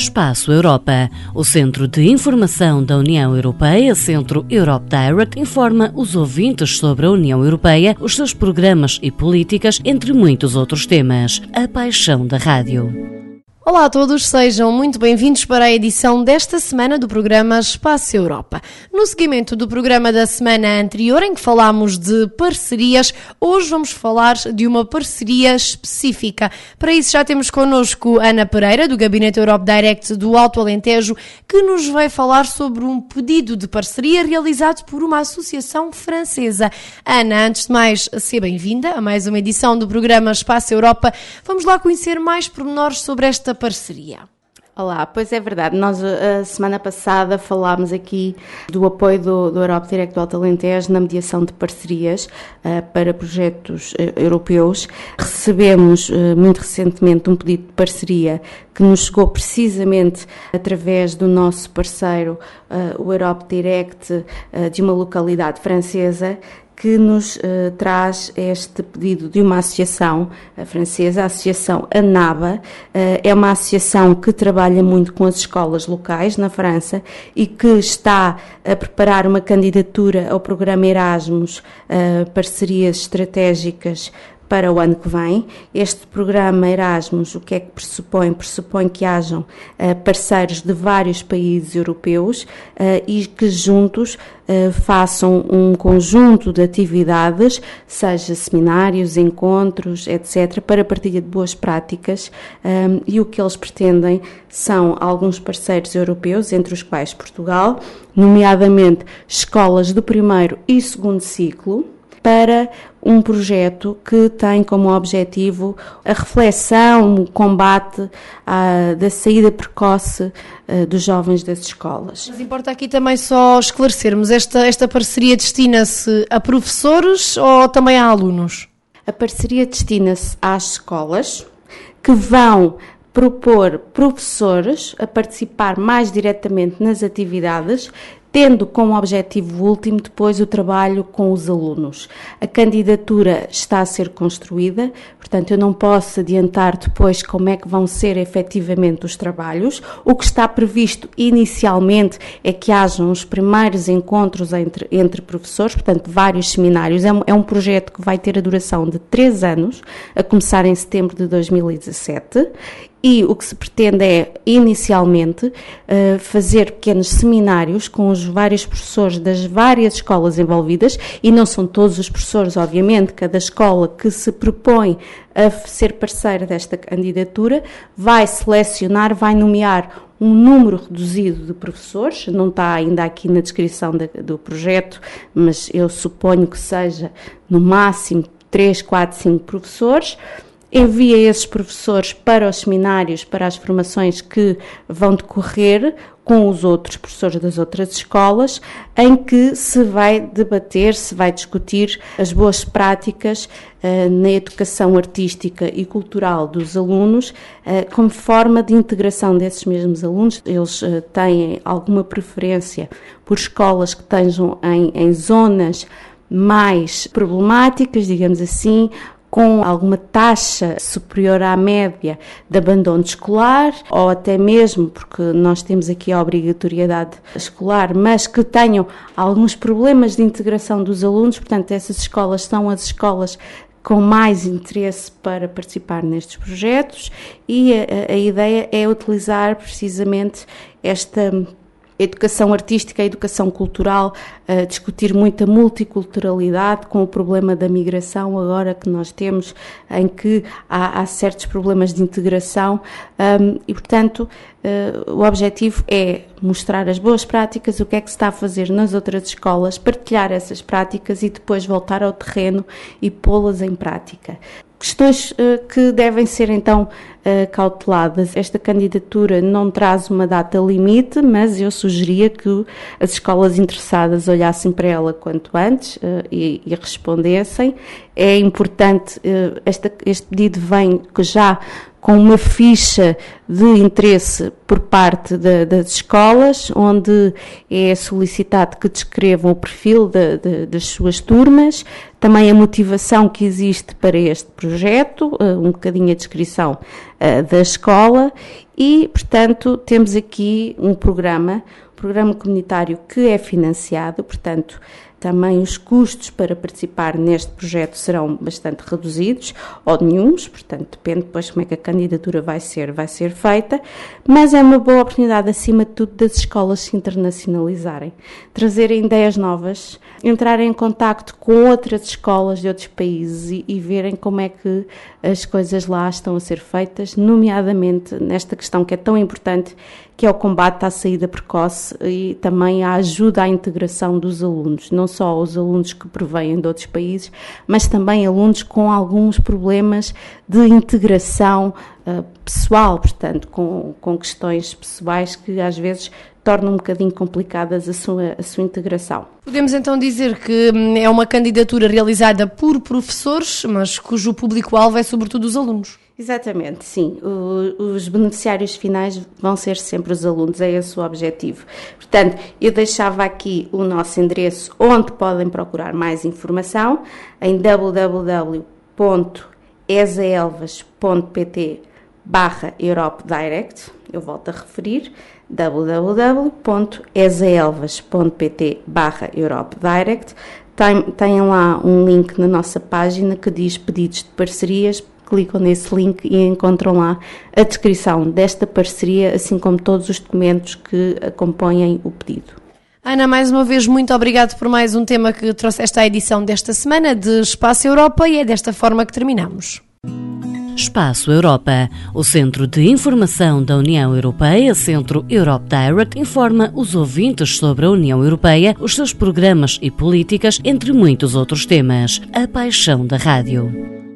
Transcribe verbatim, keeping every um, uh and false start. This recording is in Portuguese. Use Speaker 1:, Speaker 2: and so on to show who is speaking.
Speaker 1: Espaço Europa. O Centro de Informação da União Europeia, Centro Europe Direct, informa os ouvintes sobre a União Europeia, os seus programas e políticas, entre muitos outros temas. A paixão da rádio.
Speaker 2: Olá a todos, sejam muito bem-vindos para a edição desta semana do programa Espaço Europa. No seguimento do programa da semana anterior, em que falámos de parcerias, hoje vamos falar de uma parceria específica. Para isso já temos connosco Ana Pereira, do Gabinete Europe Direct do Alto Alentejo, que nos vai falar sobre um pedido de parceria realizado por uma associação francesa. Ana, antes de mais, seja bem-vinda a mais uma edição do programa Espaço Europa. Vamos lá conhecer mais pormenores sobre esta parceria.
Speaker 3: Olá, pois é verdade, nós a semana passada falámos aqui do apoio do, do Europe Direct do Alto Alentejo na mediação de parcerias uh, para projetos uh, europeus. Recebemos uh, muito recentemente um pedido de parceria que nos chegou precisamente através do nosso parceiro, uh, o Europe Direct, uh, de uma localidade francesa, que nos uh, traz este pedido de uma associação uh, francesa, a Associação ANABA. Uh, é uma associação que trabalha muito com as escolas locais na França e que está a preparar uma candidatura ao programa Erasmus, uh, parcerias estratégicas para o ano que vem. Este programa Erasmus, o que é que pressupõe? Pressupõe que hajam uh, parceiros de vários países europeus uh, e que juntos uh, façam um conjunto de atividades, seja seminários, encontros, etcétera, para a partilha de boas práticas, um, e o que eles pretendem são alguns parceiros europeus, entre os quais Portugal, nomeadamente escolas do primeiro e segundo ciclo, para um projeto que tem como objetivo a reflexão, o combate à, da saída precoce uh, dos jovens das escolas.
Speaker 2: Mas importa aqui também só esclarecermos, esta, esta parceria destina-se a professores ou também a alunos?
Speaker 3: A parceria destina-se às escolas que vão propor professores a participar mais diretamente nas atividades, tendo como objetivo último depois o trabalho com os alunos. A candidatura está a ser construída, portanto eu não posso adiantar depois como é que vão ser efetivamente os trabalhos. O que está previsto inicialmente é que hajam os primeiros encontros entre, entre professores, portanto vários seminários. É um, é um projeto que vai ter a duração de três anos, a começar em setembro de dois mil e dezassete. E o que se pretende é, inicialmente, uh, fazer pequenos seminários com os vários professores das várias escolas envolvidas, e não são todos os professores, obviamente, cada escola que se propõe a ser parceira desta candidatura vai selecionar, vai nomear um número reduzido de professores, não está ainda aqui na descrição de, do projeto, mas eu suponho que seja no máximo três, quatro, cinco professores. Envia esses professores para os seminários, para as formações que vão decorrer com os outros professores das outras escolas, em que se vai debater, se vai discutir as boas práticas uh, na educação artística e cultural dos alunos, uh, como forma de integração desses mesmos alunos. Eles uh, têm alguma preferência por escolas que estejam em, em zonas mais problemáticas, digamos assim, com alguma taxa superior à média de abandono escolar, ou até mesmo, porque nós temos aqui a obrigatoriedade escolar, mas que tenham alguns problemas de integração dos alunos. Portanto, essas escolas são as escolas com mais interesse para participar nestes projetos, e a, a ideia é utilizar precisamente esta educação artística, a educação cultural, a discutir muito a multiculturalidade com o problema da migração agora que nós temos, em que há, há certos problemas de integração, um, e portanto uh, o objetivo é mostrar as boas práticas, o que é que se está a fazer nas outras escolas, partilhar essas práticas e depois voltar ao terreno e pô-las em prática. Questões uh, que devem ser então uh, cauteladas. Esta candidatura não traz uma data limite, mas eu sugeria que as escolas interessadas olhassem para ela quanto antes uh, e, e respondessem. É importante, uh, esta, este pedido vem já com uma ficha de interesse por parte de, das escolas, onde é solicitado que descrevam o perfil de, de, das suas turmas, também a motivação que existe para este projeto, um bocadinho a descrição uh, da escola e, portanto, temos aqui um programa, um programa comunitário que é financiado, portanto, também os custos para participar neste projeto serão bastante reduzidos, ou nenhuns, portanto, depende depois como é que a candidatura vai ser, vai ser feita, mas é uma boa oportunidade, acima de tudo, das escolas se internacionalizarem, trazerem ideias novas, entrarem em contacto com outras escolas de outros países e, e verem como é que as coisas lá estão a ser feitas, nomeadamente nesta questão que é tão importante, que é o combate à saída precoce e também a ajuda à integração dos alunos, não só os alunos que provêm de outros países, mas também alunos com alguns problemas de integração uh, pessoal, portanto, com, com questões pessoais que às vezes tornam um bocadinho complicadas a sua, a sua integração.
Speaker 2: Podemos então dizer que é uma candidatura realizada por professores, mas cujo público-alvo é sobretudo os alunos.
Speaker 3: Exatamente, sim. O, os beneficiários finais vão ser sempre os alunos, é esse o objetivo. Portanto, eu deixava aqui o nosso endereço onde podem procurar mais informação em w w w ponto esaelvas ponto p t barra Europe Direct. Eu volto a referir, w w w ponto esaelvas ponto p t barra Europe Direct. Tem, tem lá um link na nossa página que diz pedidos de parcerias. Clicam nesse link e encontram lá a descrição desta parceria, assim como todos os documentos que acompanhem o pedido.
Speaker 2: Ana, mais uma vez, muito obrigado por mais um tema que trouxeste à edição desta semana de Espaço Europa e é desta forma que terminamos.
Speaker 1: Espaço Europa. O Centro de Informação da União Europeia, Centro Europe Direct, informa os ouvintes sobre a União Europeia, os seus programas e políticas, entre muitos outros temas. A paixão da rádio.